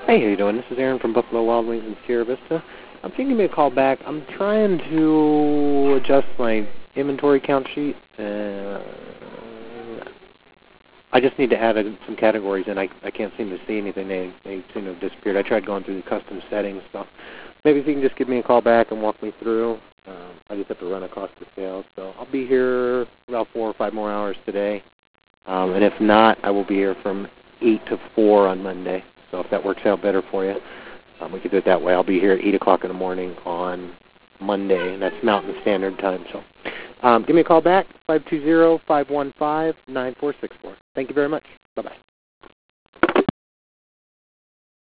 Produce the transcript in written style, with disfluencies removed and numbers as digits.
Hey, how you doing? This is Aaron from Buffalo Wild Wings in Sierra Vista. I'm thinking give me a call back. I'm trying to adjust my inventory count sheet. I just need to add some categories in. I can't seem to see anything. They seem to have disappeared. I tried going through the custom settings. So maybe if you can just give me a call back and walk me through. I just have to run a cost of sales. So I'll be here about 4 or 5 more hours today. And if not, I will be here from 8 to 4 on Monday. So if that works out better for you, we could do it that way. I'll be here at 8 o'clock in the morning on Monday, and that's Mountain Standard Time. So give me a call back, 520-515-9464. Thank you very much. Bye-bye.